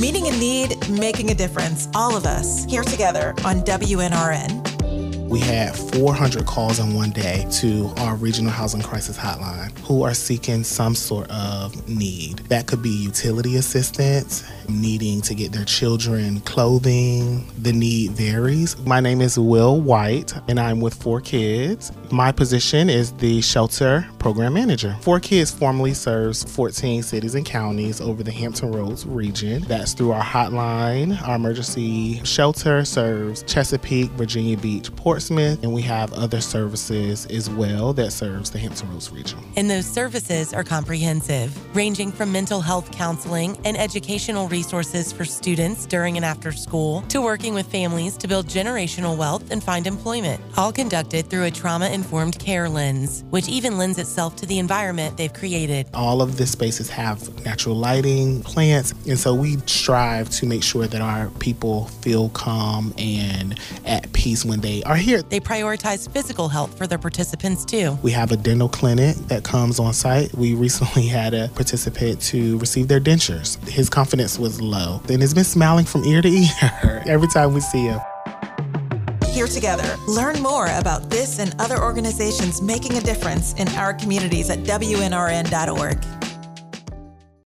Meeting a need, making a difference. All of us here together on WNRN. We had 400 calls in one day to our regional housing crisis hotline who are seeking some sort of need. That could be utility assistance, needing to get their children clothing. The need varies. My name is Will White, and I'm with 4Kids. My position is the shelter program manager. 4Kids formally serves 14 cities and counties over the Hampton Roads region. That's through our hotline. Our emergency shelter serves Chesapeake, Virginia Beach, Portsmouth, and we have other services as well that serves the Hampton Roads region. And those services are comprehensive, ranging from mental health counseling and educational resources for students during and after school to working with families to build generational wealth and find employment, all conducted through a trauma-informed care lens, which even lends itself to the environment they've created. All of the spaces have natural lighting, plants, and so we strive to make sure that our people feel calm and at peace when they are here. They prioritize physical health for their participants too. We have a dental clinic that comes on site. We recently had a participant to receive their dentures. His confidence was low, and he's been smiling from ear to ear every time we see him. Here together. Learn more about this and other organizations making a difference in our communities at WNRN.org.